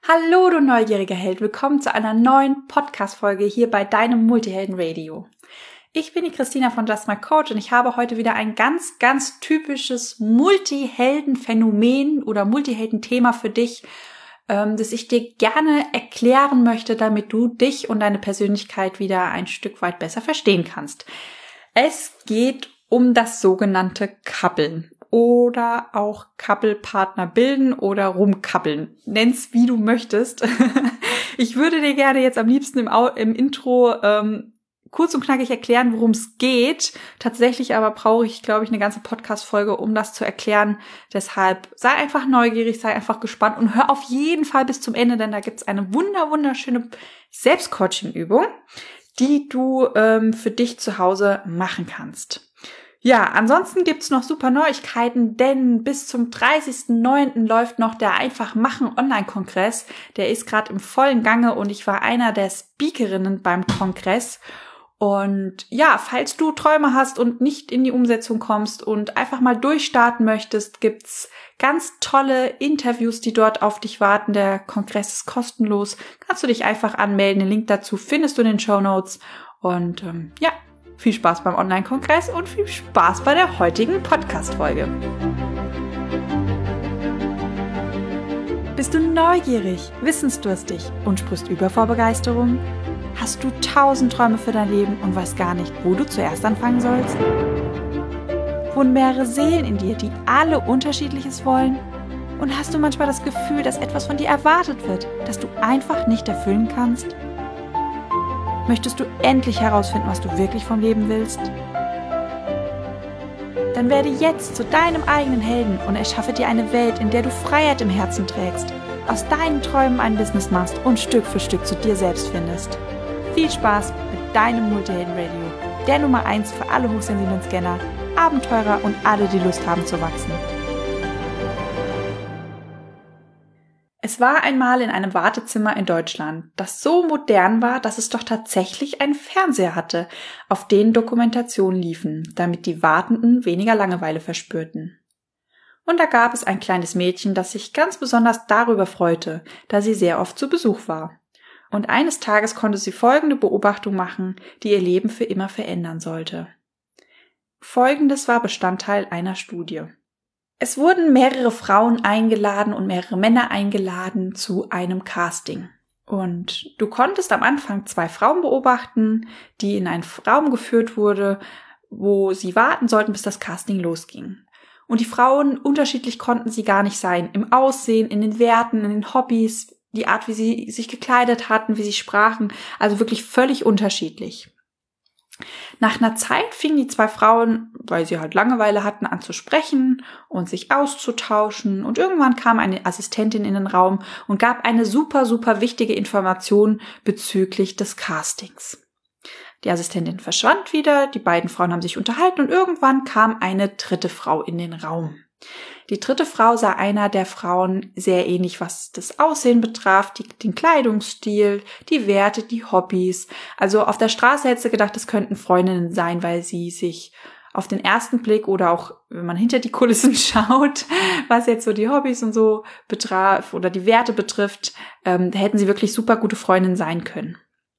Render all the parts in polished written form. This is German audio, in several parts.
Hallo, du neugieriger Held. Willkommen zu einer neuen Podcast-Folge hier bei deinem Multihelden-Radio. Ich bin die Christina von Just My Coach und ich habe heute wieder ein ganz, ganz typisches Multihelden-Phänomen oder Multihelden-Thema für dich, das ich dir gerne erklären möchte, damit du dich und deine Persönlichkeit wieder ein Stück weit besser verstehen kannst. Es geht um das sogenannte Kappeln. Oder auch Couple-Partner bilden oder rumkappeln. Nenn's wie du möchtest. Ich würde dir gerne jetzt am liebsten im Intro kurz und knackig erklären, worum es geht. Tatsächlich aber brauche ich, glaube ich, eine ganze Podcast-Folge, um das zu erklären. Deshalb sei einfach neugierig, sei einfach gespannt und hör auf jeden Fall bis zum Ende, denn da gibt's eine wunderschöne Selbstcoaching-Übung, die du für dich zu Hause machen kannst. Ja, ansonsten gibt's noch super Neuigkeiten, denn bis zum 30.09. läuft noch der Einfach Machen Online-Kongress. Der ist gerade im vollen Gange und ich war einer der Speakerinnen beim Kongress. Und ja, falls du Träume hast und nicht in die Umsetzung kommst und einfach mal durchstarten möchtest, gibt's ganz tolle Interviews, die dort auf dich warten. Der Kongress ist kostenlos. Kannst du dich einfach anmelden. Den Link dazu findest du in den Shownotes. Und ja, viel Spaß beim Online-Kongress und viel Spaß bei der heutigen Podcast-Folge. Bist du neugierig, wissensdurstig und sprichst über vor Begeisterung? Hast du 1000 Träume für dein Leben und weißt gar nicht, wo du zuerst anfangen sollst? Wohnen mehrere Seelen in dir, die alle Unterschiedliches wollen? Und hast du manchmal das Gefühl, dass etwas von dir erwartet wird, das du einfach nicht erfüllen kannst? Möchtest du endlich herausfinden, was du wirklich vom Leben willst? Dann werde jetzt zu deinem eigenen Helden und erschaffe dir eine Welt, in der du Freiheit im Herzen trägst, aus deinen Träumen ein Business machst und Stück für Stück zu dir selbst findest. Viel Spaß mit deinem Multihelden-Radio, der Nummer 1 für alle hochsensiblen Scanner, Abenteurer und alle, die Lust haben zu wachsen. Es war einmal in einem Wartezimmer in Deutschland, das so modern war, dass es doch tatsächlich einen Fernseher hatte, auf den Dokumentationen liefen, damit die Wartenden weniger Langeweile verspürten. Und da gab es ein kleines Mädchen, das sich ganz besonders darüber freute, da sie sehr oft zu Besuch war. Und eines Tages konnte sie folgende Beobachtung machen, die ihr Leben für immer verändern sollte. Folgendes war Bestandteil einer Studie. Es wurden mehrere Frauen eingeladen und mehrere Männer eingeladen zu einem Casting. Und du konntest am Anfang 2 Frauen beobachten, die in einen Raum geführt wurde, wo sie warten sollten, bis das Casting losging. Und die Frauen, unterschiedlich konnten sie gar nicht sein. Im Aussehen, in den Werten, in den Hobbys, die Art, wie sie sich gekleidet hatten, wie sie sprachen. Also wirklich völlig unterschiedlich. Nach einer Zeit fingen die 2 Frauen, weil sie halt Langeweile hatten, an zu sprechen und sich auszutauschen. Und irgendwann kam eine Assistentin in den Raum und gab eine super wichtige Information bezüglich des Castings. Die Assistentin verschwand wieder, die beiden Frauen haben sich unterhalten und irgendwann kam eine 3. Frau in den Raum. Die 3. Frau sah einer der Frauen sehr ähnlich, was das Aussehen betraf, den Kleidungsstil, die Werte, die Hobbys. Also auf der Straße hätte sie gedacht, das könnten Freundinnen sein, weil sie sich auf den ersten Blick oder auch, wenn man hinter die Kulissen schaut, was jetzt so die Hobbys und so betraf oder die Werte betrifft, hätten sie wirklich super gute Freundinnen sein können.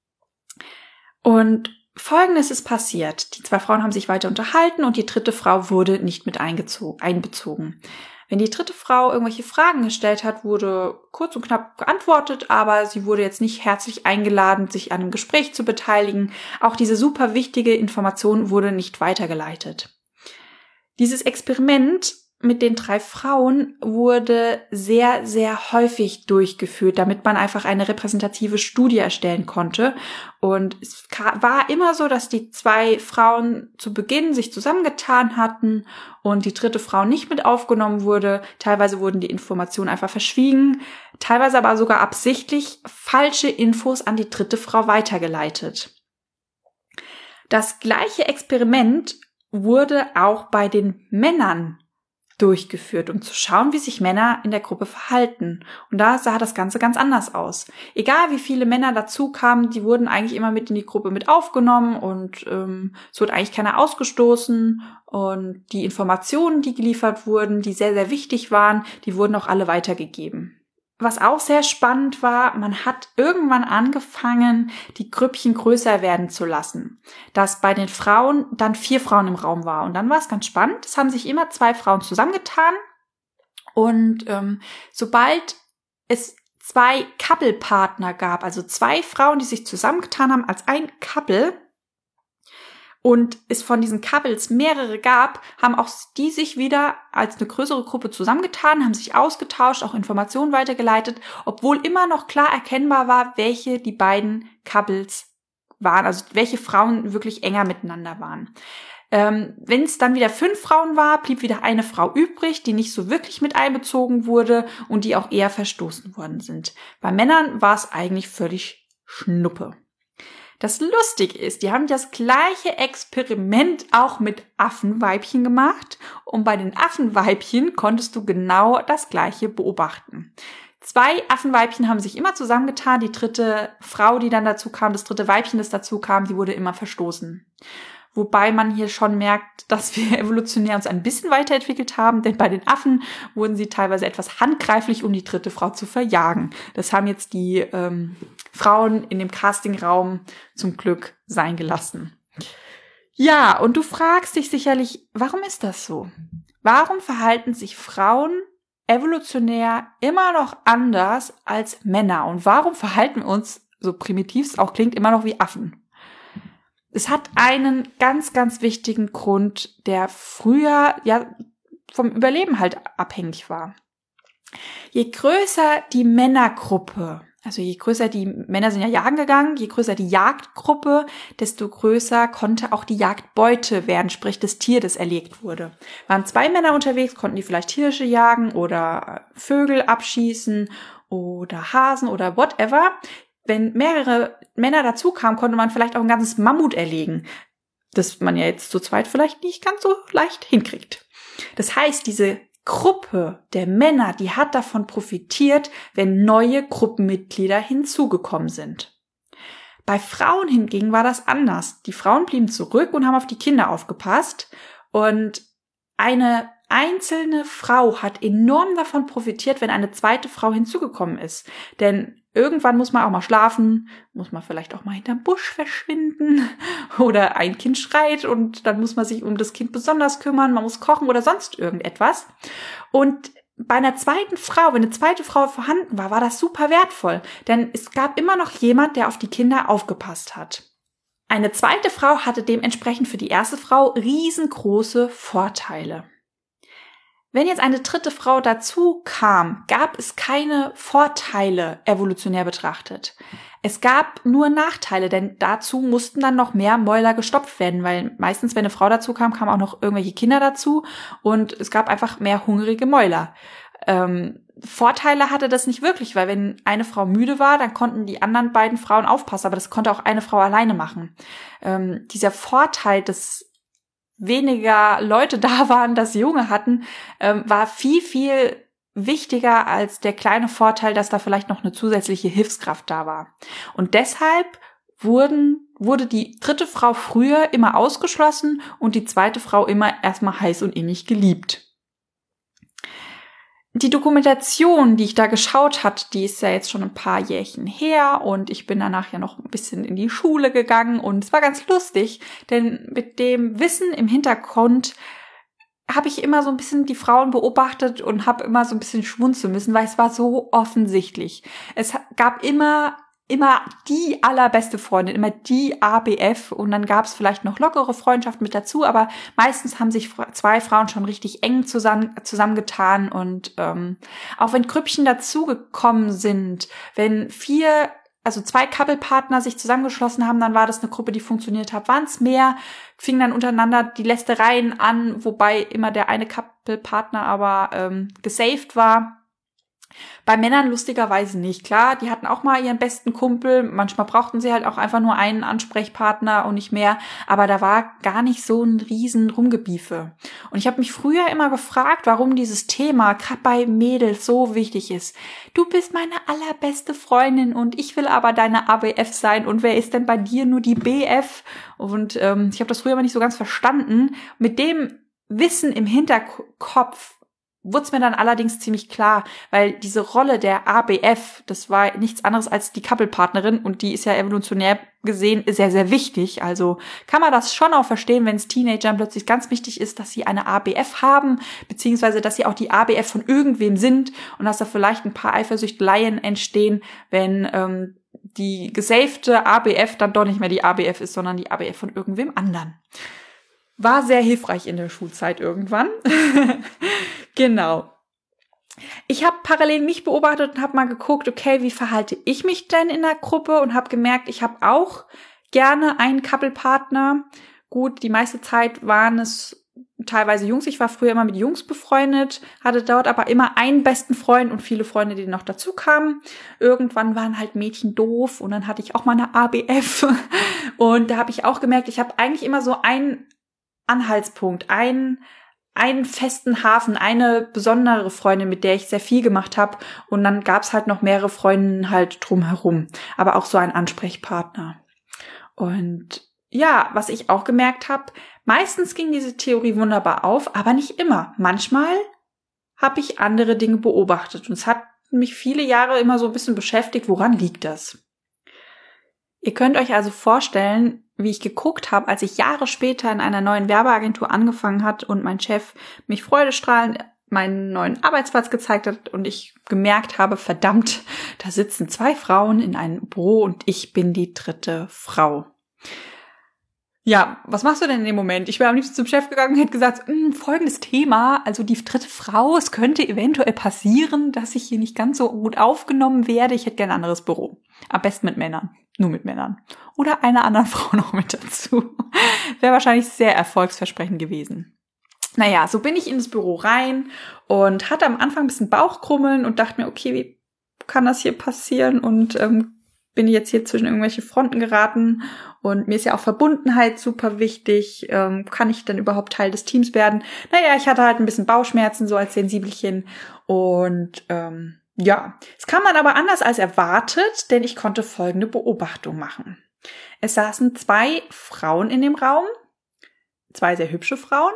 Und Folgendes ist passiert. Die 2 Frauen haben sich weiter unterhalten und die 3. Frau wurde nicht mit einbezogen. Wenn die 3. Frau irgendwelche Fragen gestellt hat, wurde kurz und knapp geantwortet, aber sie wurde jetzt nicht herzlich eingeladen, sich an einem Gespräch zu beteiligen. Auch diese super wichtige Information wurde nicht weitergeleitet. Dieses Experiment mit den 3 Frauen wurde sehr häufig durchgeführt, damit man einfach eine repräsentative Studie erstellen konnte. Und es war immer so, dass die 2 Frauen zu Beginn sich zusammengetan hatten und die 3. Frau nicht mit aufgenommen wurde. Teilweise wurden die Informationen einfach verschwiegen, teilweise aber sogar absichtlich falsche Infos an die 3. Frau weitergeleitet. Das gleiche Experiment wurde auch bei den Männern durchgeführt, um zu schauen, wie sich Männer in der Gruppe verhalten. Und da sah das Ganze ganz anders aus. Egal wie viele Männer dazu kamen, die wurden eigentlich immer mit in die Gruppe mit aufgenommen und es wurde eigentlich keiner ausgestoßen. Und die Informationen, die geliefert wurden, die sehr wichtig waren, die wurden auch alle weitergegeben. was auch sehr spannend war, man hat irgendwann angefangen, die Grüppchen größer werden zu lassen. Dass bei den Frauen dann 4 Frauen im Raum war. Und dann war es ganz spannend. Es haben sich immer 2 Frauen zusammengetan. Und sobald es 2 Couple-Partner gab, also 2 Frauen, die sich zusammengetan haben als ein Couple, und es von diesen Couples mehrere gab, haben auch die sich wieder als eine größere Gruppe zusammengetan, haben sich ausgetauscht, auch Informationen weitergeleitet, obwohl immer noch klar erkennbar war, welche die beiden Couples waren, also welche Frauen wirklich enger miteinander waren. Wenn es dann wieder 5 Frauen war, blieb wieder eine Frau übrig, die nicht so wirklich mit einbezogen wurde und die auch eher verstoßen worden sind. Bei Männern war es eigentlich völlig Schnuppe. Das lustig ist, die haben das gleiche Experiment auch mit Affenweibchen gemacht und bei den Affenweibchen konntest du genau das gleiche beobachten. 2 Affenweibchen haben sich immer zusammengetan, die 3. Frau, die dann dazu kam, das 3. Weibchen, das dazu kam, die wurde immer verstoßen. Wobei man hier schon merkt, dass wir evolutionär uns ein bisschen weiterentwickelt haben, denn bei den Affen wurden sie teilweise etwas handgreiflich, um die 3. Frau zu verjagen. Das haben jetzt die Frauen in dem Castingraum zum Glück sein gelassen. Ja, und du fragst dich sicherlich, warum ist das so? Warum verhalten sich Frauen evolutionär immer noch anders als Männer? Und warum verhalten wir uns, so primitiv es auch klingt, immer noch wie Affen? Es hat einen ganz, ganz wichtigen Grund, der früher ja vom Überleben halt abhängig war. Je größer die Männergruppe, also je größer die Männer sind ja jagen gegangen, je größer die Jagdgruppe, desto größer konnte auch die Jagdbeute werden, sprich das Tier, das erlegt wurde. Waren 2 Männer unterwegs, konnten die vielleicht Hirsche jagen oder Vögel abschießen oder Hasen oder whatever. Wenn mehrere Männer dazu kamen, konnte man vielleicht auch ein ganzes Mammut erlegen, das man ja jetzt zu zweit vielleicht nicht ganz so leicht hinkriegt. Das heißt, diese Gruppe der Männer, die hat davon profitiert, wenn neue Gruppenmitglieder hinzugekommen sind. Bei Frauen hingegen war das anders. Die Frauen blieben zurück und haben auf die Kinder aufgepasst und eine einzelne Frau hat enorm davon profitiert, wenn eine 2. Frau hinzugekommen ist. Denn irgendwann muss man auch mal schlafen, muss man vielleicht auch mal hinterm Busch verschwinden oder ein Kind schreit und dann muss man sich um das Kind besonders kümmern, man muss kochen oder sonst irgendetwas. Und bei einer 2. Frau, wenn eine 2. Frau vorhanden war, war das super wertvoll, denn es gab immer noch jemand, der auf die Kinder aufgepasst hat. Eine 2. Frau hatte dementsprechend für die 1. Frau riesengroße Vorteile. Wenn jetzt eine 3. Frau dazu kam, gab es keine Vorteile evolutionär betrachtet. Es gab nur Nachteile, denn dazu mussten dann noch mehr Mäuler gestopft werden, weil meistens, wenn eine Frau dazu kam, kamen auch noch irgendwelche Kinder dazu und es gab einfach mehr hungrige Mäuler. Vorteile hatte das nicht wirklich, weil wenn eine Frau müde war, dann konnten die anderen beiden Frauen aufpassen, aber das konnte auch eine Frau alleine machen. Dieser Vorteil des weniger Leute da waren, dass Junge hatten, war viel, viel wichtiger als der kleine Vorteil, dass da vielleicht noch eine zusätzliche Hilfskraft da war. Und deshalb wurde die 3. Frau früher immer ausgeschlossen und die 2. Frau immer erstmal heiß und innig geliebt. Die Dokumentation, die ich da geschaut habe, die ist ja jetzt schon ein paar Jährchen her und ich bin danach ja noch ein bisschen in die Schule gegangen und es war ganz lustig, denn mit dem Wissen im Hintergrund habe ich immer so ein bisschen die Frauen beobachtet und habe immer so ein bisschen schmunzeln müssen, weil es war so offensichtlich. Es gab immer die allerbeste Freundin, immer die ABF und dann gab es vielleicht noch lockere Freundschaft mit dazu, aber meistens haben sich 2 Frauen schon richtig eng zusammengetan und auch wenn Grüppchen dazugekommen sind, wenn 2 Couple-Partner sich zusammengeschlossen haben, dann war das eine Gruppe, die funktioniert hat. Waren es mehr, fingen dann untereinander die Lästereien an, wobei immer der eine Couple-Partner aber gesaved war. Bei Männern lustigerweise nicht. Klar, die hatten auch mal ihren besten Kumpel. Manchmal brauchten sie halt auch einfach nur einen Ansprechpartner und nicht mehr. Aber da war gar nicht so ein riesen Rumgebiefe. Und ich habe mich früher immer gefragt, warum dieses Thema gerade bei Mädels so wichtig ist. Du bist meine allerbeste Freundin und ich will aber deine ABF sein. Und wer ist denn bei dir nur die BF? Und ich habe das früher immer nicht so ganz verstanden. Mit dem Wissen im Hinterkopf wurde es mir dann allerdings ziemlich klar, weil diese Rolle der ABF, das war nichts anderes als die Couple-Partnerin und die ist ja evolutionär gesehen sehr, sehr wichtig. Also kann man das schon auch verstehen, wenn es Teenagern plötzlich ganz wichtig ist, dass sie eine ABF haben, beziehungsweise dass sie auch die ABF von irgendwem sind und dass da vielleicht ein paar Eifersüchteleien entstehen, wenn die gesavte ABF dann doch nicht mehr die ABF ist, sondern die ABF von irgendwem anderen. War sehr hilfreich in der Schulzeit irgendwann. Genau. Ich habe parallel mich beobachtet und habe mal geguckt, okay, wie verhalte ich mich denn in der Gruppe und habe gemerkt, ich habe auch gerne einen Couple-Partner. Gut, die meiste Zeit waren es teilweise Jungs. Ich war früher immer mit Jungs befreundet, hatte dort aber immer einen besten Freund und viele Freunde, die noch dazu kamen. Irgendwann waren halt Mädchen doof und dann hatte ich auch mal eine ABF. Und da habe ich auch gemerkt, ich habe eigentlich immer so einen Anhaltspunkt, einen festen Hafen, eine besondere Freundin, mit der ich sehr viel gemacht habe. Und dann gab es halt noch mehrere Freundinnen halt drumherum. Aber auch so ein Ansprechpartner. Und ja, was ich auch gemerkt habe, meistens ging diese Theorie wunderbar auf, aber nicht immer. Manchmal habe ich andere Dinge beobachtet. Und es hat mich viele Jahre immer so ein bisschen beschäftigt, woran liegt das? Ihr könnt euch also vorstellen, wie ich geguckt habe, als ich Jahre später in einer neuen Werbeagentur angefangen hat und mein Chef mich freudestrahlend meinen neuen Arbeitsplatz gezeigt hat und ich gemerkt habe, verdammt, da sitzen 2 Frauen in einem Büro und ich bin die 3. Frau. Ja, was machst du denn in dem Moment? Ich wäre am liebsten zum Chef gegangen und hätte gesagt, folgendes Thema, also die 3. Frau, es könnte eventuell passieren, dass ich hier nicht ganz so gut aufgenommen werde. Ich hätte gerne ein anderes Büro. Am besten mit Männern. Nur mit Männern. Oder einer anderen Frau noch mit dazu. Wäre wahrscheinlich sehr erfolgsversprechend gewesen. Naja, so bin ich in das Büro rein und hatte am Anfang ein bisschen Bauchkrummeln und dachte mir, okay, wie kann das hier passieren? Und bin jetzt hier zwischen irgendwelche Fronten geraten und mir ist ja auch Verbundenheit super wichtig. Kann ich denn überhaupt Teil des Teams werden? Naja, ich hatte halt ein bisschen Bauchschmerzen, so als Sensibelchen und ja, es kam dann aber anders als erwartet, denn ich konnte folgende Beobachtung machen. Es saßen 2 Frauen in dem Raum, 2 sehr hübsche Frauen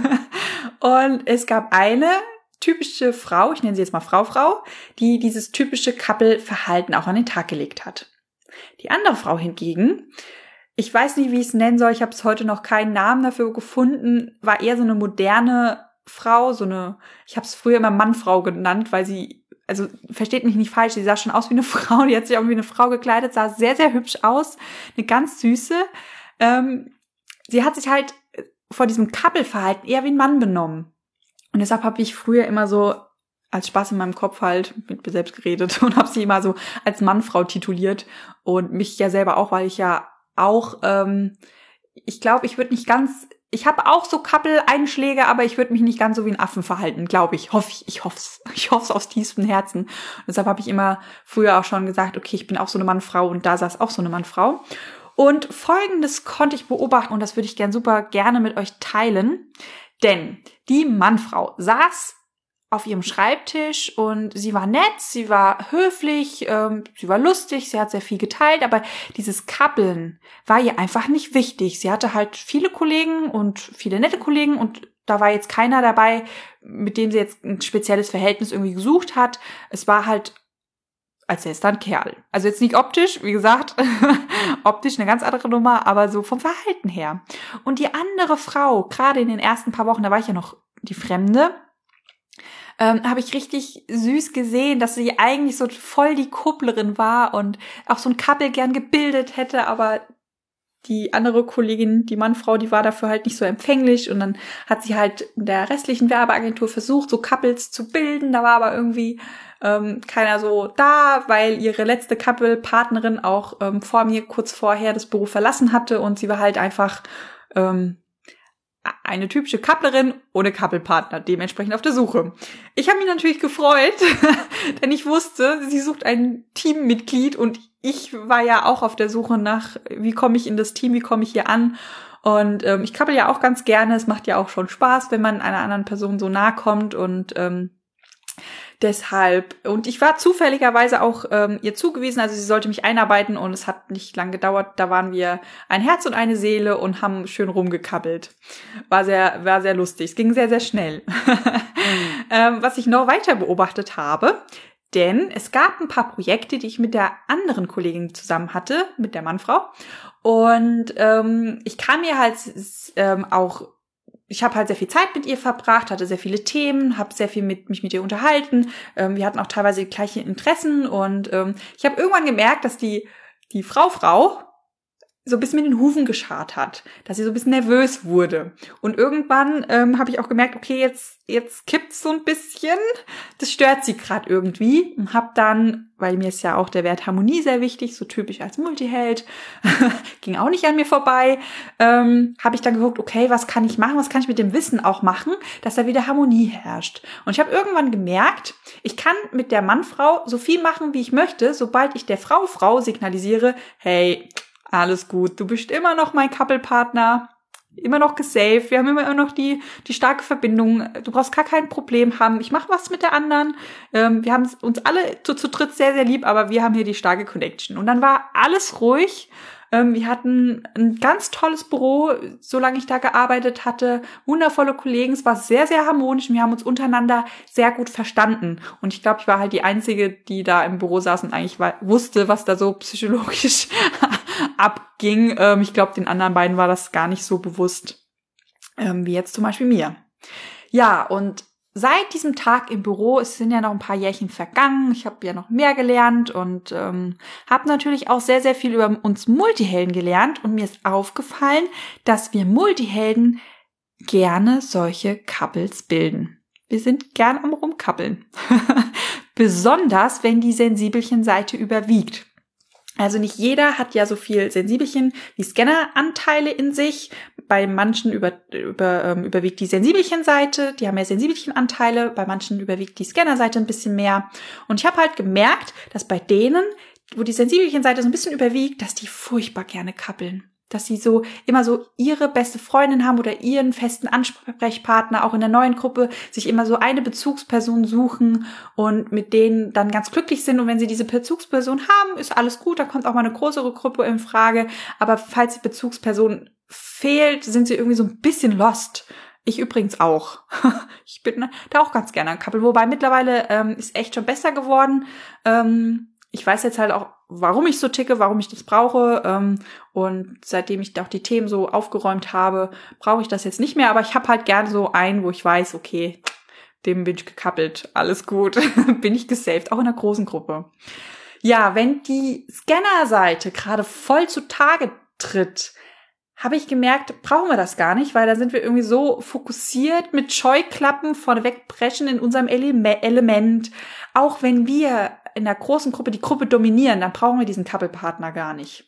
und es gab eine typische Frau, ich nenne sie jetzt mal Frau, die dieses typische Couple-Verhalten auch an den Tag gelegt hat. Die andere Frau hingegen, ich weiß nicht, wie ich es nennen soll, ich habe es heute noch keinen Namen dafür gefunden, war eher so eine moderne Frau, ich habe es früher immer Mann-Frau genannt, weil sie, also versteht mich nicht falsch, sie sah schon aus wie eine Frau, die hat sich auch wie eine Frau gekleidet, sah sehr, sehr hübsch aus, eine ganz süße. Sie hat sich halt vor diesem Couple-Verhalten eher wie ein Mann benommen. Und deshalb habe ich früher immer so als Spaß in meinem Kopf halt mit mir selbst geredet und habe sie immer so als Mann-Frau tituliert und mich ja selber auch, weil ich ja auch, ich glaube, ich habe auch so Couple-Einschläge, aber ich würde mich nicht ganz so wie ein Affen verhalten, glaube ich. Ich hoff's aus tiefstem Herzen. Und deshalb habe ich immer früher auch schon gesagt, okay, ich bin auch so eine Mann-Frau und da saß auch so eine Mann-Frau. Und Folgendes konnte ich beobachten und das würde ich super gerne mit euch teilen. Denn die Mannfrau saß auf ihrem Schreibtisch und sie war nett, sie war höflich, sie war lustig, sie hat sehr viel geteilt, aber dieses Kappeln war ihr einfach nicht wichtig. Sie hatte halt viele Kollegen und viele nette Kollegen und da war jetzt keiner dabei, mit dem sie jetzt ein spezielles Verhältnis irgendwie gesucht hat. Es war halt, als wäre es dann Kerl. Also jetzt nicht optisch, wie gesagt, optisch eine ganz andere Nummer, aber so vom Verhalten her. Und die andere Frau, gerade in den ersten paar Wochen, da war ich ja noch die Fremde, habe ich richtig süß gesehen, dass sie eigentlich so voll die Kupplerin war und auch so ein Couple gern gebildet hätte, aber die andere Kollegin, die Mannfrau, die war dafür halt nicht so empfänglich und dann hat sie halt in der restlichen Werbeagentur versucht, so Couples zu bilden, da war aber irgendwie keiner so da, weil ihre letzte Couple-Partnerin auch vor mir kurz vorher das Büro verlassen hatte und sie war halt einfach eine typische Couplerin ohne Couple-Partner, dementsprechend auf der Suche. Ich habe mich natürlich gefreut, denn ich wusste, sie sucht ein Teammitglied und ich war ja auch auf der Suche nach, wie komme ich in das Team, wie komme ich hier an. Und ich couple ja auch ganz gerne, es macht ja auch schon Spaß, wenn man einer anderen Person so nahe kommt und Deshalb, und ich war zufälligerweise auch ihr zugewiesen, also sie sollte mich einarbeiten und es hat nicht lang gedauert, da waren wir ein Herz und eine Seele und haben schön rumgekabbelt. War sehr lustig, es ging sehr, sehr schnell. Was ich noch weiter beobachtet habe, denn es gab ein paar Projekte, die ich mit der anderen Kollegin zusammen hatte, mit der Mannfrau, und ich kam mir halt ich habe halt sehr viel Zeit mit ihr verbracht, hatte sehr viele Themen, habe sehr viel mich mit ihr unterhalten. Wir hatten auch teilweise die gleichen Interessen und ich habe irgendwann gemerkt, dass die Frau so ein bisschen mit den Hufen geschart hat, dass sie so ein bisschen nervös wurde. Und irgendwann habe ich auch gemerkt, okay, jetzt kippt's so ein bisschen. Das stört sie gerade irgendwie. Und habe dann, weil mir ist ja auch der Wert Harmonie sehr wichtig, so typisch als Multiheld, ging auch nicht an mir vorbei, habe ich dann geguckt, okay, was kann ich machen, was kann ich mit dem Wissen auch machen, dass da wieder Harmonie herrscht. Und ich habe irgendwann gemerkt, ich kann mit der Mannfrau so viel machen, wie ich möchte, sobald ich der Frau signalisiere, hey, alles gut, du bist immer noch mein Couple-Partner, immer noch gesaved, wir haben immer noch die starke Verbindung, du brauchst gar kein Problem haben, ich mache was mit der anderen, wir haben uns alle zu dritt sehr, sehr lieb, aber wir haben hier die starke Connection. Und dann war alles ruhig. Wir hatten ein ganz tolles Büro, solange ich da gearbeitet hatte, wundervolle Kollegen, es war sehr, sehr harmonisch und wir haben uns untereinander sehr gut verstanden. Und ich glaube, ich war halt die Einzige, die da im Büro saß und eigentlich wusste, was da so psychologisch abging. Ich glaube, den anderen beiden war das gar nicht so bewusst, wie jetzt zum Beispiel mir. Ja, und seit diesem Tag im Büro, es sind ja noch ein paar Jährchen vergangen, ich habe ja noch mehr gelernt und habe natürlich auch sehr, sehr viel über uns Multihelden gelernt und mir ist aufgefallen, dass wir Multihelden gerne solche Couples bilden. Wir sind gern am Rumkappeln. Besonders, wenn die Sensibelchen-Seite überwiegt. Also nicht jeder hat ja so viel Sensibelchen wie Scanneranteile in sich. Bei manchen überwiegt die Sensibelchen-Seite, die haben mehr Sensibelchen-Anteile, bei manchen überwiegt die Scanner-Seite ein bisschen mehr. Und ich habe halt gemerkt, dass bei denen, wo die Sensibelchen-Seite so ein bisschen überwiegt, dass die furchtbar gerne kappeln. Dass sie so immer so ihre beste Freundin haben oder ihren festen Ansprechpartner, auch in der neuen Gruppe, sich immer so eine Bezugsperson suchen und mit denen dann ganz glücklich sind. Und wenn sie diese Bezugsperson haben, ist alles gut, da kommt auch mal eine größere Gruppe in Frage. Aber falls die Bezugsperson fehlt, sind sie irgendwie so ein bisschen lost. Ich übrigens auch. Ich bin da auch ganz gerne ein Couple, wobei mittlerweile ist echt schon besser geworden. Ich weiß jetzt halt auch, warum ich so ticke, warum ich das brauche. Und seitdem ich auch die Themen so aufgeräumt habe, brauche ich das jetzt nicht mehr. Aber ich habe halt gerne so einen, wo ich weiß, okay, dem bin ich gekappelt, alles gut, bin ich gesaved, auch in einer großen Gruppe. Ja, wenn die Scanner-Seite gerade voll zutage tritt, habe ich gemerkt, brauchen wir das gar nicht, weil da sind wir irgendwie so fokussiert mit Scheuklappen vorneweg preschen in unserem Element. Auch wenn wir in der großen Gruppe die Gruppe dominieren, dann brauchen wir diesen Couple-Partner gar nicht.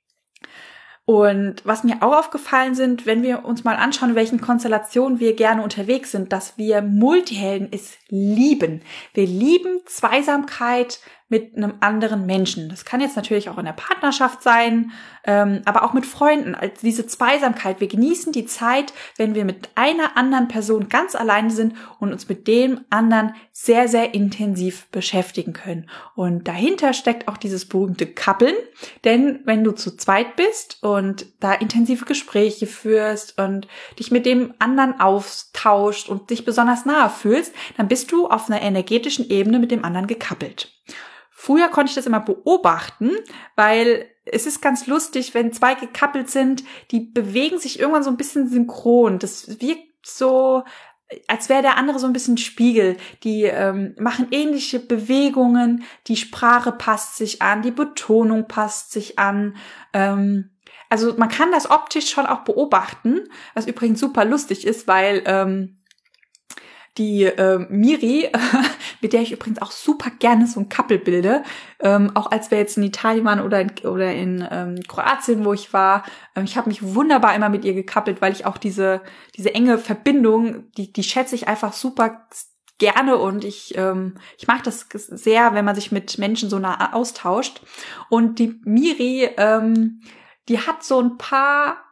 Und was mir auch aufgefallen sind, wenn wir uns mal anschauen, in welchen Konstellationen wir gerne unterwegs sind, dass wir Multihelden es lieben. Wir lieben Zweisamkeit mit einem anderen Menschen. Das kann jetzt natürlich auch in der Partnerschaft sein, aber auch mit Freunden. Also diese Zweisamkeit. Wir genießen die Zeit, wenn wir mit einer anderen Person ganz alleine sind und uns mit dem anderen sehr, sehr intensiv beschäftigen können. Und dahinter steckt auch dieses berühmte Kappeln. Denn wenn du zu zweit bist und da intensive Gespräche führst und dich mit dem anderen austauscht und dich besonders nahe fühlst, dann bist du auf einer energetischen Ebene mit dem anderen gekappelt. Früher konnte ich das immer beobachten, weil es ist ganz lustig, wenn zwei gekappelt sind, die bewegen sich irgendwann so ein bisschen synchron. Das wirkt so, als wäre der andere so ein bisschen Spiegel. Die machen ähnliche Bewegungen, die Sprache passt sich an, die Betonung passt sich an. Also man kann das optisch schon auch beobachten, was übrigens super lustig ist, weil die Miri, mit der ich übrigens auch super gerne so ein Couple bilde, auch als wir jetzt in Italien waren oder in Kroatien, wo ich war, ich habe mich wunderbar immer mit ihr gekappelt, weil ich auch diese enge Verbindung, die schätze ich einfach super gerne und ich mag das sehr, wenn man sich mit Menschen so nah austauscht. Und die Miri, die hat so ein paar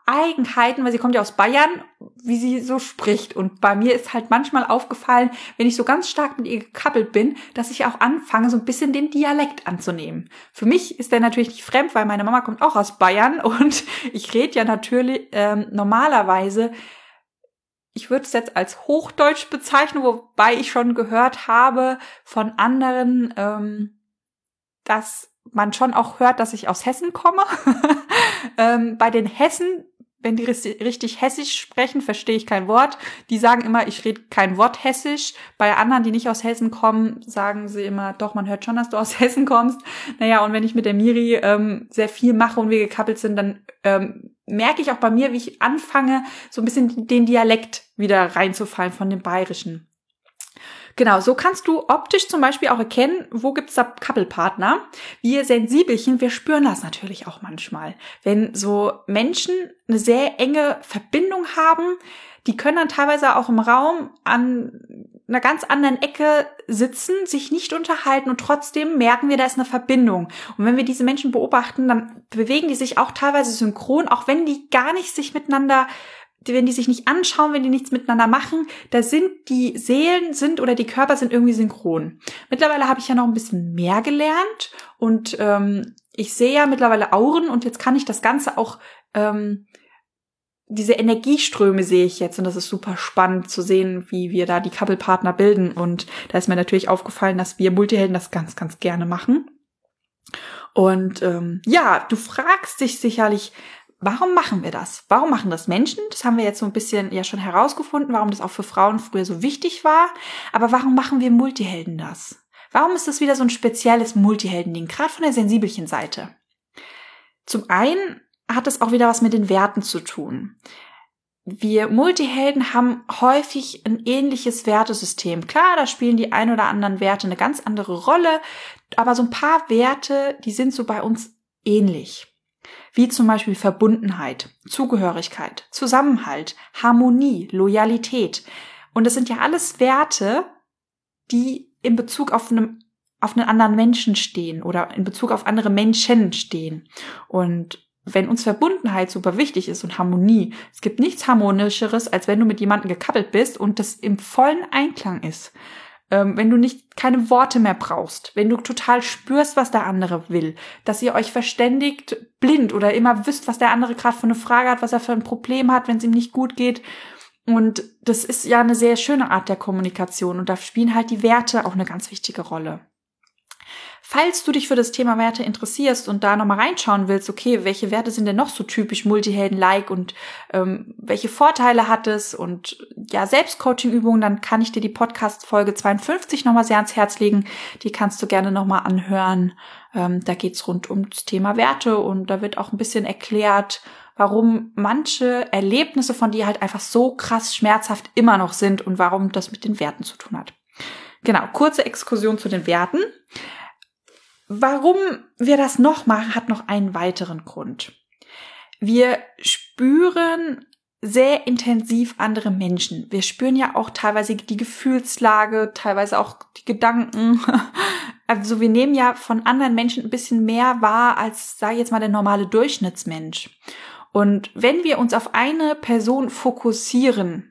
Eigenheiten, weil sie kommt ja aus Bayern, wie sie so spricht. Und bei mir ist halt manchmal aufgefallen, wenn ich so ganz stark mit ihr gekappelt bin, dass ich auch anfange, so ein bisschen den Dialekt anzunehmen. Für mich ist der natürlich nicht fremd, weil meine Mama kommt auch aus Bayern und ich rede ja natürlich normalerweise, ich würde es jetzt als Hochdeutsch bezeichnen, wobei ich schon gehört habe von anderen, dass man schon auch hört, dass ich aus Hessen komme. Bei den Hessen, wenn die richtig Hessisch sprechen, verstehe ich kein Wort. Die sagen immer, ich rede kein Wort Hessisch. Bei anderen, die nicht aus Hessen kommen, sagen sie immer, doch, man hört schon, dass du aus Hessen kommst. Naja, und wenn ich mit der Miri sehr viel mache und wir gekappelt sind, dann merke ich auch bei mir, wie ich anfange, so ein bisschen den Dialekt wieder reinzufallen von dem Bayerischen. Genau, so kannst du optisch zum Beispiel auch erkennen, wo gibt's da Couple-Partner. Wir Sensibelchen, wir spüren das natürlich auch manchmal. Wenn so Menschen eine sehr enge Verbindung haben, die können dann teilweise auch im Raum an einer ganz anderen Ecke sitzen, sich nicht unterhalten und trotzdem merken wir, da ist eine Verbindung. Und wenn wir diese Menschen beobachten, dann bewegen die sich auch teilweise synchron, auch wenn die gar nicht sich miteinander, wenn die sich nicht anschauen, wenn die nichts miteinander machen, da sind die Seelen oder die Körper sind irgendwie synchron. Mittlerweile habe ich ja noch ein bisschen mehr gelernt und ich sehe ja mittlerweile Auren und jetzt kann ich das Ganze auch, diese Energieströme sehe ich jetzt und das ist super spannend zu sehen, wie wir da die Couple-Partner bilden und da ist mir natürlich aufgefallen, dass wir Multihelden das ganz, ganz gerne machen. Und ja, du fragst dich sicherlich, warum machen wir das? Warum machen das Menschen? Das haben wir jetzt so ein bisschen ja schon herausgefunden, warum das auch für Frauen früher so wichtig war. Aber warum machen wir Multihelden das? Warum ist das wieder so ein spezielles Multiheldending, gerade von der sensibelchen Seite? Zum einen hat es auch wieder was mit den Werten zu tun. Wir Multihelden haben häufig ein ähnliches Wertesystem. Klar, da spielen die ein oder anderen Werte eine ganz andere Rolle, aber so ein paar Werte, die sind so bei uns ähnlich. Wie zum Beispiel Verbundenheit, Zugehörigkeit, Zusammenhalt, Harmonie, Loyalität. Und das sind ja alles Werte, die in Bezug auf einen anderen Menschen stehen oder in Bezug auf andere Menschen stehen. Und wenn uns Verbundenheit super wichtig ist und Harmonie, es gibt nichts Harmonischeres, als wenn du mit jemandem gekappelt bist und das im vollen Einklang ist. Wenn du keine Worte mehr brauchst, wenn du total spürst, was der andere will, dass ihr euch verständigt blind oder immer wisst, was der andere gerade für eine Frage hat, was er für ein Problem hat, wenn es ihm nicht gut geht. Und das ist ja eine sehr schöne Art der Kommunikation und da spielen halt die Werte auch eine ganz wichtige Rolle. Falls du dich für das Thema Werte interessierst und da nochmal reinschauen willst, okay, welche Werte sind denn noch so typisch Multihelden-like und welche Vorteile hat es und ja, Selbstcoaching-Übungen, dann kann ich dir die Podcast-Folge 52 nochmal sehr ans Herz legen. Die kannst du gerne nochmal anhören. Da geht's rund um das Thema Werte und da wird auch ein bisschen erklärt, warum manche Erlebnisse von dir halt einfach so krass schmerzhaft immer noch sind und warum das mit den Werten zu tun hat. Genau, kurze Exkursion zu den Werten. Warum wir das noch machen, hat noch einen weiteren Grund. Wir spüren sehr intensiv andere Menschen. Wir spüren ja auch teilweise die Gefühlslage, teilweise auch die Gedanken. Also wir nehmen ja von anderen Menschen ein bisschen mehr wahr als, sage ich jetzt mal, der normale Durchschnittsmensch. Und wenn wir uns auf eine Person fokussieren,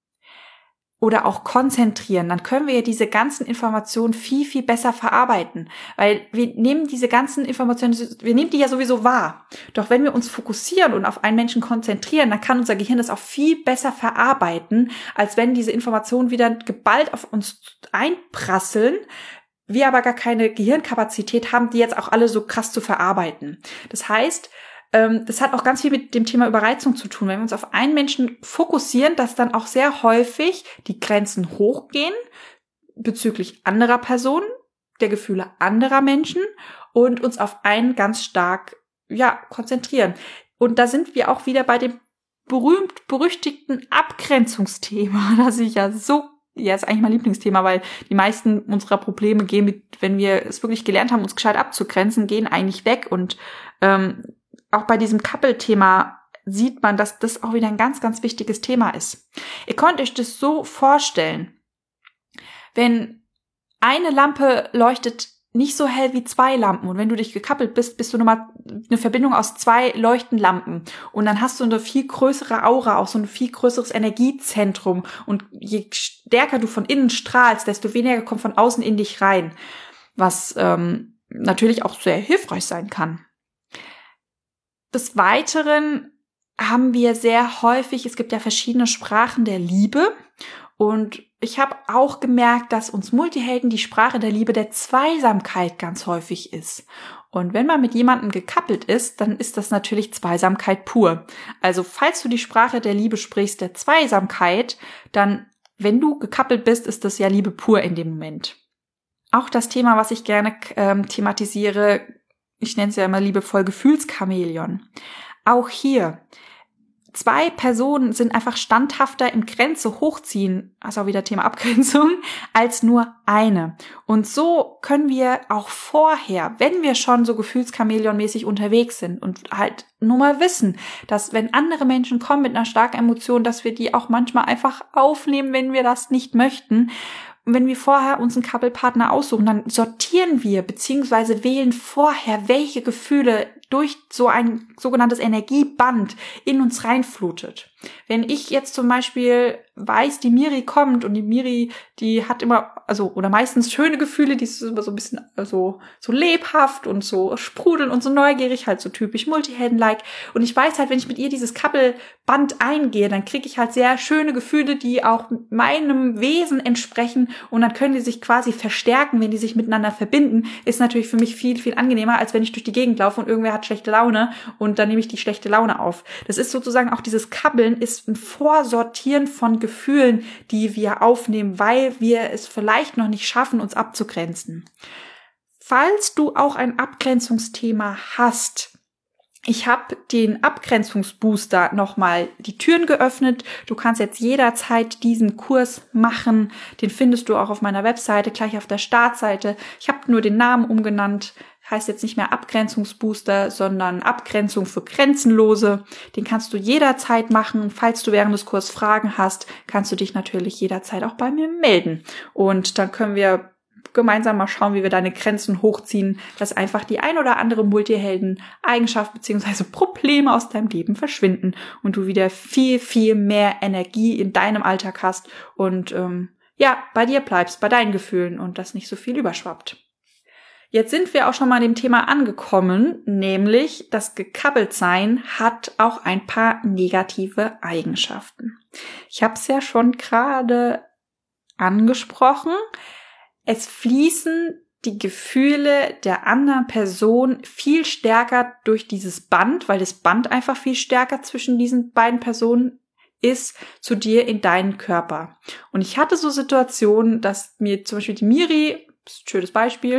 oder auch konzentrieren, dann können wir ja diese ganzen Informationen viel, viel besser verarbeiten. Weil wir nehmen diese ganzen Informationen, wir nehmen die ja sowieso wahr. Doch wenn wir uns fokussieren und auf einen Menschen konzentrieren, dann kann unser Gehirn das auch viel besser verarbeiten, als wenn diese Informationen wieder geballt auf uns einprasseln, wir aber gar keine Gehirnkapazität haben, die jetzt auch alle so krass zu verarbeiten. Das heißt, das hat auch ganz viel mit dem Thema Überreizung zu tun. Wenn wir uns auf einen Menschen fokussieren, dass dann auch sehr häufig die Grenzen hochgehen bezüglich anderer Personen, der Gefühle anderer Menschen und uns auf einen ganz stark konzentrieren. Und da sind wir auch wieder bei dem berühmt-berüchtigten Abgrenzungsthema, das ich ist eigentlich mein Lieblingsthema, weil die meisten unserer Probleme gehen wenn wir es wirklich gelernt haben, uns gescheit abzugrenzen, gehen eigentlich weg und auch bei diesem Couple-Thema sieht man, dass das auch wieder ein ganz, ganz wichtiges Thema ist. Ihr könnt euch das so vorstellen, wenn eine Lampe leuchtet nicht so hell wie 2 Lampen. Und wenn du dich gekappelt bist, bist du nochmal eine Verbindung aus 2 leuchtenden Lampen. Und dann hast du eine viel größere Aura, auch so ein viel größeres Energiezentrum. Und je stärker du von innen strahlst, desto weniger kommt von außen in dich rein. Was natürlich auch sehr hilfreich sein kann. Des Weiteren haben wir sehr häufig, es gibt ja verschiedene Sprachen der Liebe. Und ich habe auch gemerkt, dass uns Multihelden die Sprache der Liebe der Zweisamkeit ganz häufig ist. Und wenn man mit jemandem gekappelt ist, dann ist das natürlich Zweisamkeit pur. Also falls du die Sprache der Liebe sprichst, der Zweisamkeit, dann, wenn du gekappelt bist, ist das ja Liebe pur in dem Moment. Auch das Thema, was ich gerne thematisiere, ich nenne es ja immer liebevoll Gefühlschamäleon. Auch hier, 2 Personen sind einfach standhafter im Grenze hochziehen, also auch wieder Thema Abgrenzung, als nur eine. Und so können wir auch vorher, wenn wir schon so Gefühlschamäleonmäßig unterwegs sind und halt nur mal wissen, dass wenn andere Menschen kommen mit einer starken Emotion, dass wir die auch manchmal einfach aufnehmen, wenn wir das nicht möchten. Wenn wir vorher uns einen Couple-Partner aussuchen, dann sortieren wir bzw. wählen vorher, welche Gefühle durch so ein sogenanntes Energieband in uns reinflutet. Wenn ich jetzt zum Beispiel weiß, die Miri kommt und die Miri, die hat immer, also oder meistens schöne Gefühle, die ist immer so ein bisschen so lebhaft und so sprudeln und so neugierig, halt so typisch Multihelden-like. Und ich weiß halt, wenn ich mit ihr dieses Couple-Band eingehe, dann kriege ich halt sehr schöne Gefühle, die auch meinem Wesen entsprechen und dann können die sich quasi verstärken, wenn die sich miteinander verbinden. Ist natürlich für mich viel, viel angenehmer, als wenn ich durch die Gegend laufe und irgendwer hat schlechte Laune und dann nehme ich die schlechte Laune auf. Das ist sozusagen auch dieses Kabbeln, ist ein Vorsortieren von Gefühlen, die wir aufnehmen, weil wir es vielleicht noch nicht schaffen, uns abzugrenzen. Falls du auch ein Abgrenzungsthema hast, ich habe den Abgrenzungsbooster nochmal die Türen geöffnet. Du kannst jetzt jederzeit diesen Kurs machen. Den findest du auch auf meiner Webseite, gleich auf der Startseite. Ich habe nur den Namen umgenannt. Heißt jetzt nicht mehr Abgrenzungsbooster, sondern Abgrenzung für Grenzenlose. Den kannst du jederzeit machen. Falls du während des Kurses Fragen hast, kannst du dich natürlich jederzeit auch bei mir melden. Und dann können wir gemeinsam mal schauen, wie wir deine Grenzen hochziehen, dass einfach die ein oder andere Multihelden-Eigenschaft bzw. Probleme aus deinem Leben verschwinden und du wieder viel, viel mehr Energie in deinem Alltag hast und bei dir bleibst, bei deinen Gefühlen und das nicht so viel überschwappt. Jetzt sind wir auch schon mal an dem Thema angekommen, nämlich das Gekappeltsein hat auch ein paar negative Eigenschaften. Ich habe es ja schon gerade angesprochen. Es fließen die Gefühle der anderen Person viel stärker durch dieses Band, weil das Band einfach viel stärker zwischen diesen beiden Personen ist, zu dir in deinen Körper. Und ich hatte so Situationen, dass mir zum Beispiel die Miri, das ist ein schönes Beispiel,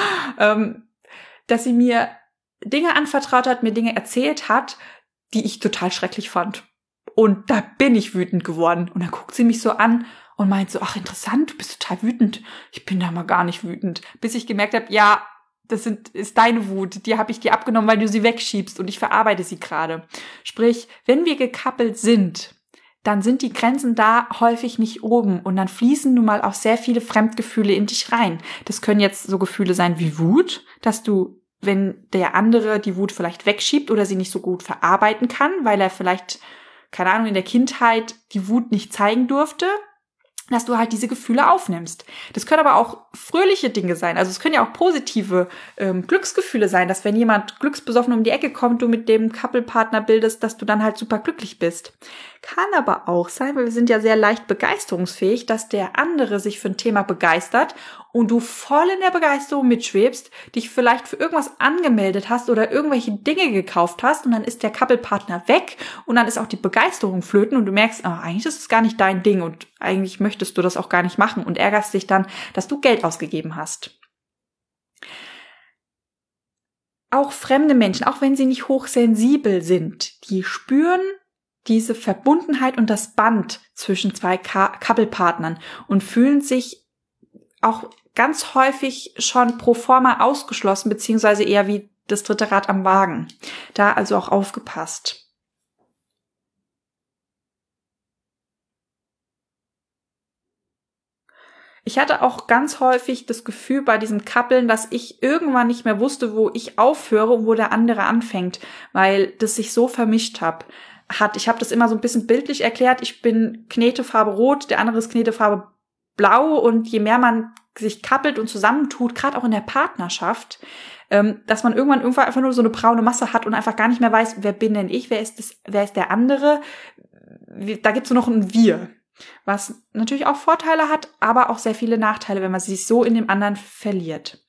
dass sie mir Dinge anvertraut hat, mir Dinge erzählt hat, die ich total schrecklich fand. Und da bin ich wütend geworden. Und dann guckt sie mich so an und meint so, ach interessant, du bist total wütend. Ich bin da mal gar nicht wütend. Bis ich gemerkt habe, ja, das ist deine Wut, die habe ich dir abgenommen, weil du sie wegschiebst und ich verarbeite sie gerade. Sprich, wenn wir gekappelt sind, dann sind die Grenzen da häufig nicht oben und dann fließen nun mal auch sehr viele Fremdgefühle in dich rein. Das können jetzt so Gefühle sein wie Wut, dass du, wenn der andere die Wut vielleicht wegschiebt oder sie nicht so gut verarbeiten kann, weil er vielleicht, keine Ahnung, in der Kindheit die Wut nicht zeigen durfte, dass du halt diese Gefühle aufnimmst. Das können aber auch fröhliche Dinge sein. Also es können ja auch positive Glücksgefühle sein, dass wenn jemand glücksbesoffen um die Ecke kommt, du mit dem Couple-Partner bildest, dass du dann halt super glücklich bist. Kann aber auch sein, weil wir sind ja sehr leicht begeisterungsfähig, dass der andere sich für ein Thema begeistert und du voll in der Begeisterung mitschwebst, dich vielleicht für irgendwas angemeldet hast oder irgendwelche Dinge gekauft hast und dann ist der Couple-Partner weg und dann ist auch die Begeisterung flöten und du merkst, eigentlich ist es gar nicht dein Ding und eigentlich möchtest du das auch gar nicht machen und ärgerst dich dann, dass du Geld ausgegeben hast. Auch fremde Menschen, auch wenn sie nicht hochsensibel sind, die spüren diese Verbundenheit und das Band zwischen 2 Couple-Partnern und fühlen sich auch ganz häufig schon pro forma ausgeschlossen, beziehungsweise eher wie das dritte Rad am Wagen. Da also auch aufgepasst. Ich hatte auch ganz häufig das Gefühl bei diesem Kappeln, dass ich irgendwann nicht mehr wusste, wo ich aufhöre und wo der andere anfängt, weil das sich so vermischt hat. Ich habe das immer so ein bisschen bildlich erklärt. Ich bin Knetefarbe rot, der andere ist Knetefarbe blau und je mehr man sich kappelt und zusammentut, gerade auch in der Partnerschaft, dass man irgendwann einfach nur so eine braune Masse hat und einfach gar nicht mehr weiß, wer bin denn ich, wer ist der andere. Da gibt's nur noch ein Wir, was natürlich auch Vorteile hat, aber auch sehr viele Nachteile, wenn man sich so in dem anderen verliert.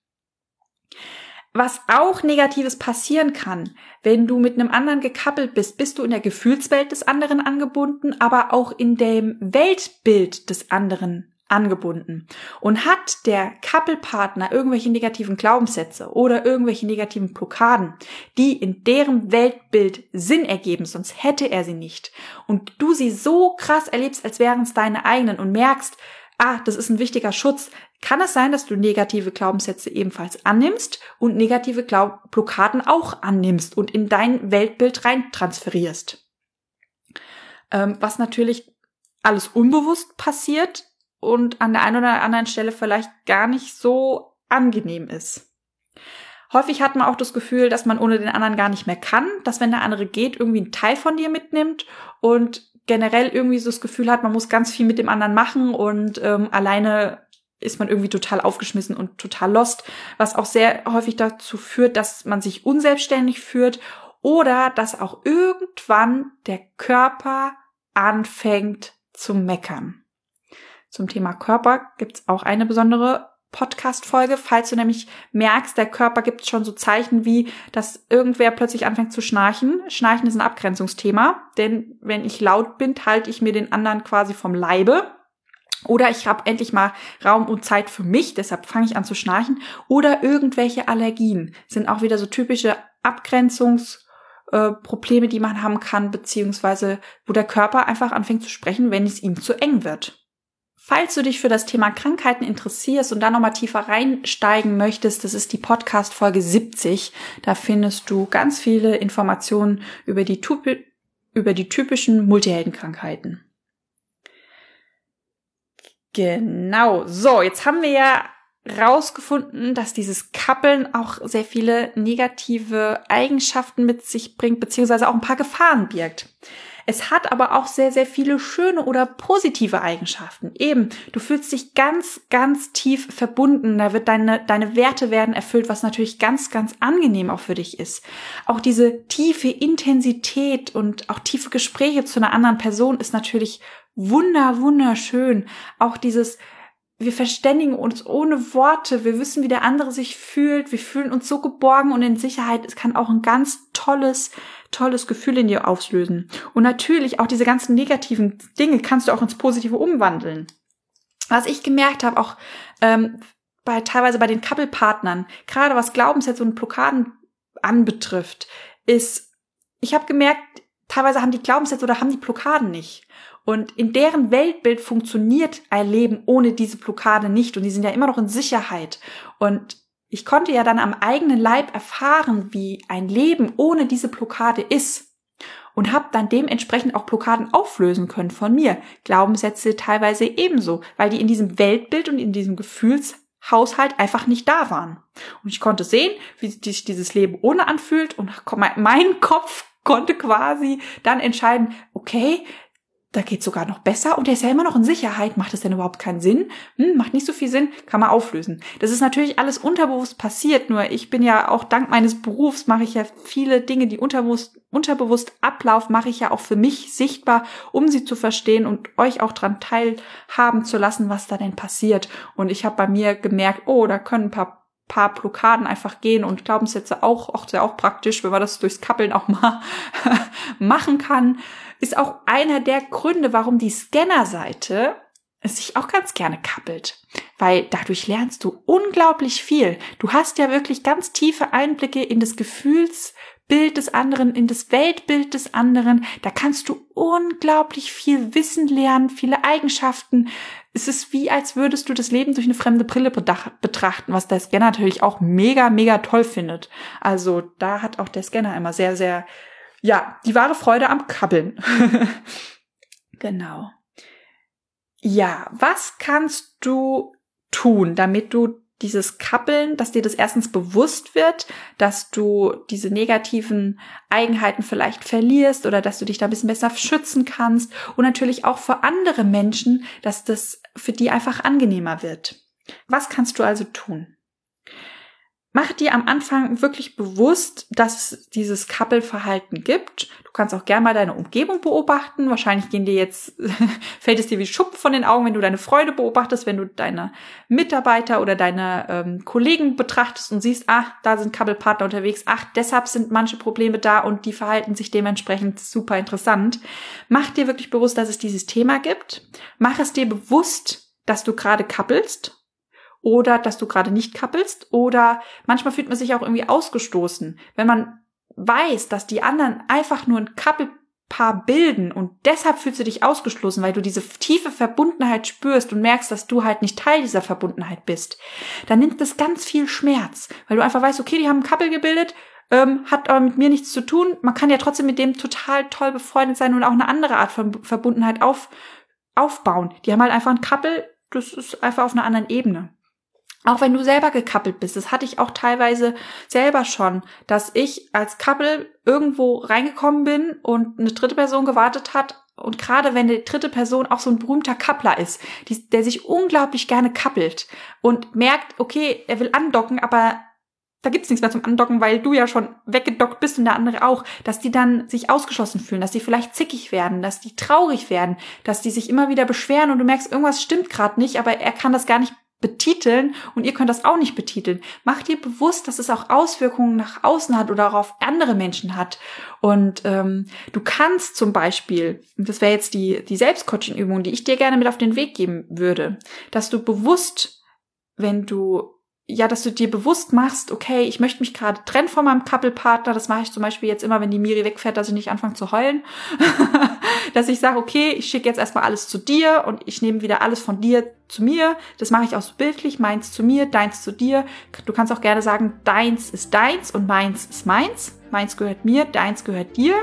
Was auch Negatives passieren kann, wenn du mit einem anderen gekappelt bist du in der Gefühlswelt des anderen angebunden, aber auch in dem Weltbild des anderen angebunden. Und hat der Couple-Partner irgendwelche negativen Glaubenssätze oder irgendwelche negativen Blockaden, die in deren Weltbild Sinn ergeben, sonst hätte er sie nicht, und du sie so krass erlebst, als wären es deine eigenen und merkst, das ist ein wichtiger Schutz, kann es sein, dass du negative Glaubenssätze ebenfalls annimmst und negative Blockaden auch annimmst und in dein Weltbild rein transferierst. Was natürlich alles unbewusst passiert und an der einen oder anderen Stelle vielleicht gar nicht so angenehm ist. Häufig hat man auch das Gefühl, dass man ohne den anderen gar nicht mehr kann, dass wenn der andere geht, irgendwie ein Teil von dir mitnimmt und generell irgendwie so das Gefühl hat, man muss ganz viel mit dem anderen machen und alleine ist man irgendwie total aufgeschmissen und total lost, was auch sehr häufig dazu führt, dass man sich unselbstständig fühlt oder dass auch irgendwann der Körper anfängt zu meckern. Zum Thema Körper gibt's auch eine besondere Podcast-Folge, falls du nämlich merkst, der Körper gibt schon so Zeichen wie, dass irgendwer plötzlich anfängt zu schnarchen. Schnarchen ist ein Abgrenzungsthema, denn wenn ich laut bin, halte ich mir den anderen quasi vom Leibe. Oder ich habe endlich mal Raum und Zeit für mich, deshalb fange ich an zu schnarchen. Oder irgendwelche Allergien sind auch wieder so typische Abgrenzungsprobleme, die man haben kann, beziehungsweise wo der Körper einfach anfängt zu sprechen, wenn es ihm zu eng wird. Falls du dich für das Thema Krankheiten interessierst und da nochmal tiefer reinsteigen möchtest, das ist die Podcast-Folge 70. Da findest du ganz viele Informationen über die typischen Multiheldenkrankheiten. Genau. So, jetzt haben wir ja rausgefunden, dass dieses Kappeln auch sehr viele negative Eigenschaften mit sich bringt, beziehungsweise auch ein paar Gefahren birgt. Es hat aber auch sehr, sehr viele schöne oder positive Eigenschaften. Eben, du fühlst dich ganz, ganz tief verbunden. Da wird deine Werte werden erfüllt, was natürlich ganz, ganz angenehm auch für dich ist. Auch diese tiefe Intensität und auch tiefe Gespräche zu einer anderen Person ist natürlich wunderschön. Auch dieses, wir verständigen uns ohne Worte, wir wissen, wie der andere sich fühlt, wir fühlen uns so geborgen und in Sicherheit. Es kann auch ein ganz tolles Gefühl in dir auslösen. Und natürlich auch diese ganzen negativen Dinge kannst du auch ins Positive umwandeln. Was ich gemerkt habe, auch teilweise bei den Couple-Partnern, gerade was Glaubenssätze und Blockaden anbetrifft, ist, ich habe gemerkt, teilweise haben die Glaubenssätze oder haben die Blockaden nicht. Und in deren Weltbild funktioniert ein Leben ohne diese Blockade nicht. Und die sind ja immer noch in Sicherheit. Und ich konnte ja dann am eigenen Leib erfahren, wie ein Leben ohne diese Blockade ist. Und habe dann dementsprechend auch Blockaden auflösen können von mir. Glaubenssätze teilweise ebenso, weil die in diesem Weltbild und in diesem Gefühlshaushalt einfach nicht da waren. Und ich konnte sehen, wie sich dieses Leben ohne anfühlt. Und mein Kopf konnte quasi dann entscheiden, okay, da geht's sogar noch besser und der ist ja immer noch in Sicherheit. Macht das denn überhaupt keinen Sinn? Macht nicht so viel Sinn, kann man auflösen. Das ist natürlich alles unterbewusst passiert, nur ich bin ja auch dank meines Berufs, mache ich ja viele Dinge, die unterbewusst ablaufen, mache ich ja auch für mich sichtbar, um sie zu verstehen und euch auch dran teilhaben zu lassen, was da denn passiert. Und ich habe bei mir gemerkt, da können ein paar Blockaden einfach gehen und Glaubenssätze auch sehr auch praktisch, wenn man das durchs Kappeln auch mal machen kann. Ist auch einer der Gründe, warum die Scanner-Seite sich auch ganz gerne kappelt. Weil dadurch lernst du unglaublich viel. Du hast ja wirklich ganz tiefe Einblicke in das Gefühlsbild des anderen, in das Weltbild des anderen. Da kannst du unglaublich viel Wissen lernen, viele Eigenschaften. Es ist wie, als würdest du das Leben durch eine fremde Brille betrachten, was der Scanner natürlich auch mega, mega toll findet. Also da hat auch der Scanner immer sehr, sehr, die wahre Freude am Kabbeln. Genau. Ja, was kannst du tun, damit du dieses Kappeln, dass dir das erstens bewusst wird, dass du diese negativen Eigenheiten vielleicht verlierst oder dass du dich da ein bisschen besser schützen kannst und natürlich auch für andere Menschen, dass das für die einfach angenehmer wird. Was kannst du also tun? Mach dir am Anfang wirklich bewusst, dass es dieses Kappelverhalten gibt. Du kannst auch gerne mal deine Umgebung beobachten. Wahrscheinlich fällt es dir wie Schuppen von den Augen, wenn du deine Freunde beobachtest, wenn du deine Mitarbeiter oder deine Kollegen betrachtest und siehst, da sind Kappelpartner unterwegs, deshalb sind manche Probleme da und die verhalten sich dementsprechend super interessant. Mach dir wirklich bewusst, dass es dieses Thema gibt. Mach es dir bewusst, dass du gerade kappelst. Oder dass du gerade nicht kappelst. Oder manchmal fühlt man sich auch irgendwie ausgestoßen. Wenn man weiß, dass die anderen einfach nur ein Kappelpaar bilden und deshalb fühlst du dich ausgeschlossen, weil du diese tiefe Verbundenheit spürst und merkst, dass du halt nicht Teil dieser Verbundenheit bist, dann nimmt das ganz viel Schmerz. Weil du einfach weißt, okay, die haben ein Kappel gebildet, hat aber mit mir nichts zu tun. Man kann ja trotzdem mit dem total toll befreundet sein und auch eine andere Art von Verbundenheit aufbauen. Die haben halt einfach ein Kappel, das ist einfach auf einer anderen Ebene. Auch wenn du selber gekappelt bist, das hatte ich auch teilweise selber schon, dass ich als Couple irgendwo reingekommen bin und eine dritte Person gewartet hat. Und gerade wenn die dritte Person auch so ein berühmter Kappler ist, der sich unglaublich gerne kappelt und merkt, okay, er will andocken, aber da gibt's nichts mehr zum Andocken, weil du ja schon weggedockt bist und der andere auch, dass die dann sich ausgeschlossen fühlen, dass die vielleicht zickig werden, dass die traurig werden, dass die sich immer wieder beschweren und du merkst, irgendwas stimmt gerade nicht, aber er kann das gar nicht betiteln und ihr könnt das auch nicht betiteln. Mach dir bewusst, dass es auch Auswirkungen nach außen hat oder auch auf andere Menschen hat. Und du kannst zum Beispiel, das wäre jetzt die Selbstcoaching-Übung, die ich dir gerne mit auf den Weg geben würde, dass du bewusst, dass du dir bewusst machst, okay, ich möchte mich gerade trennen von meinem Couple-Partner. Das mache ich zum Beispiel jetzt immer, wenn die Miri wegfährt, dass ich nicht anfange zu heulen. Dass ich sage, okay, ich schicke jetzt erstmal alles zu dir und ich nehme wieder alles von dir zu mir. Das mache ich auch so bildlich, meins zu mir, deins zu dir. Du kannst auch gerne sagen, deins ist deins und meins ist meins. Meins gehört mir, deins gehört dir.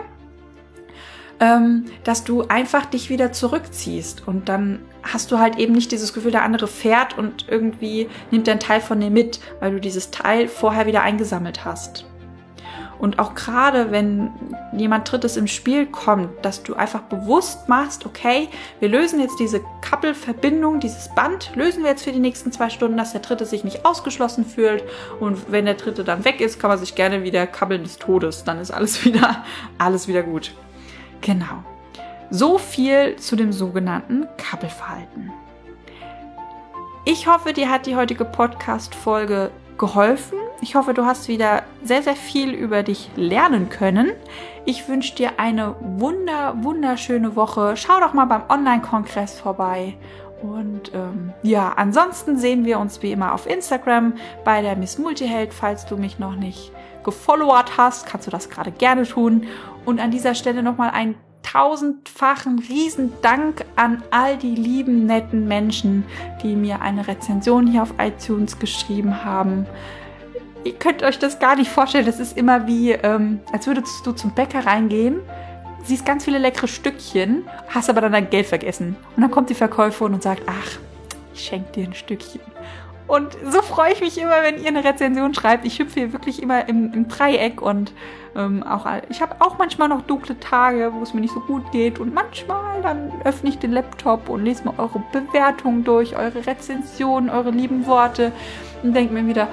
Dass du einfach dich wieder zurückziehst und dann hast du halt eben nicht dieses Gefühl, der andere fährt und irgendwie nimmt er einen Teil von dir mit, weil du dieses Teil vorher wieder eingesammelt hast. Und auch gerade, wenn jemand Drittes im Spiel kommt, dass du einfach bewusst machst, okay, wir lösen jetzt diese Couple-Verbindung, dieses Band, lösen wir jetzt für die nächsten 2 Stunden, dass der Dritte sich nicht ausgeschlossen fühlt. Und wenn der Dritte dann weg ist, kann man sich gerne wieder kappeln des Todes. Dann ist alles wieder gut. Genau. So viel zu dem sogenannten Kappelverhalten. Ich hoffe, dir hat die heutige Podcast-Folge geholfen. Ich hoffe, du hast wieder sehr, sehr viel über dich lernen können. Ich wünsche dir eine wunderschöne Woche. Schau doch mal beim Online-Kongress vorbei. Und ansonsten sehen wir uns wie immer auf Instagram bei der Miss Multiheld. Falls du mich noch nicht gefollowert hast, kannst du das gerade gerne tun. Und an dieser Stelle nochmal einen 1000-fachen Riesendank an all die lieben, netten Menschen, die mir eine Rezension hier auf iTunes geschrieben haben. Ihr könnt euch das gar nicht vorstellen. Das ist immer wie, als würdest du zum Bäcker reingehen, siehst ganz viele leckere Stückchen, hast aber dann dein Geld vergessen. Und dann kommt die Verkäuferin und sagt, ich schenke dir ein Stückchen. Und so freue ich mich immer, wenn ihr eine Rezension schreibt. Ich hüpfe hier wirklich immer im Dreieck und ich habe auch manchmal noch dunkle Tage, wo es mir nicht so gut geht. Und manchmal dann öffne ich den Laptop und lese mal eure Bewertungen durch, eure Rezensionen, eure lieben Worte und denke mir wieder,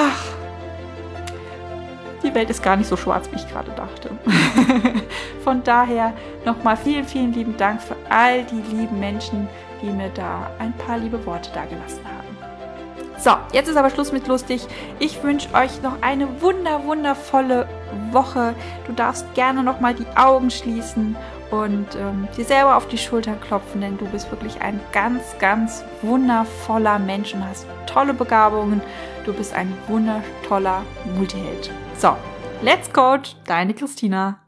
die Welt ist gar nicht so schwarz, wie ich gerade dachte. Von daher nochmal vielen, vielen lieben Dank für all die lieben Menschen, die mir da ein paar liebe Worte dagelassen haben. So, jetzt ist aber Schluss mit lustig. Ich wünsche euch noch eine wundervolle Woche. Du darfst gerne nochmal die Augen schließen und dir selber auf die Schultern klopfen, denn du bist wirklich ein ganz wundervoller Mensch und hast tolle Begabungen. Du bist ein wundertoller Multiheld. So, let's coach, deine Christina.